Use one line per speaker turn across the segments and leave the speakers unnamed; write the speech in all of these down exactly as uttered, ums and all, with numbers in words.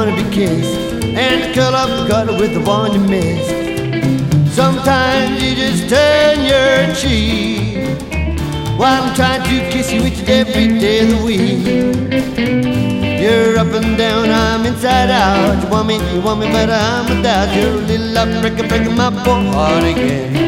wanna be kissed and curl up the gutter with the one you missed. Sometimes you just turn your cheek while I'm trying to kiss you each and every day of the week. You're up and down, I'm inside out. You want me, you want me, but I'm a doubt. You're a little love breaker, breaking my poor heart again.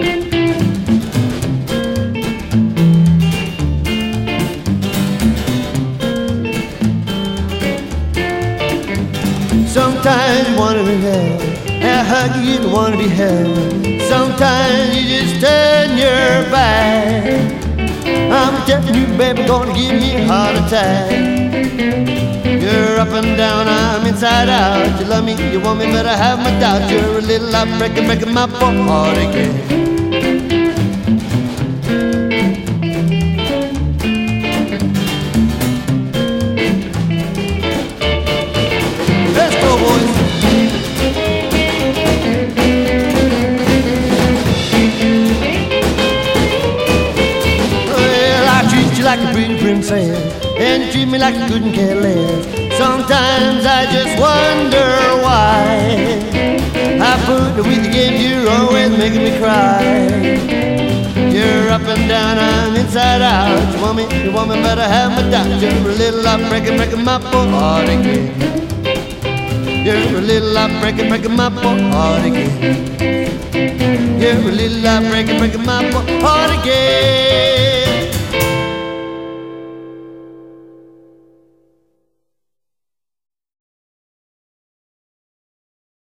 Sometimes you wanna be held, and I hug you, you wanna be held. Sometimes you just turn your back. I'm telling you, baby, gonna give me a heart attack. You're up and down, I'm inside out. You love me, you want me, but I have my doubts. You're a little love breaker, breaking my poor heart again. Like a pretty princess, and you treat me like you couldn't care less. Sometimes I just wonder why I put with the games, you're always making me cry. You're up and down, I'm inside out. You want me, you want me, but I have my doubts. You're a little love breaking, breaking my poor heart again. You're a little love breaking, breaking my poor heart again. You're a little love breaking, breaking my poor heart again.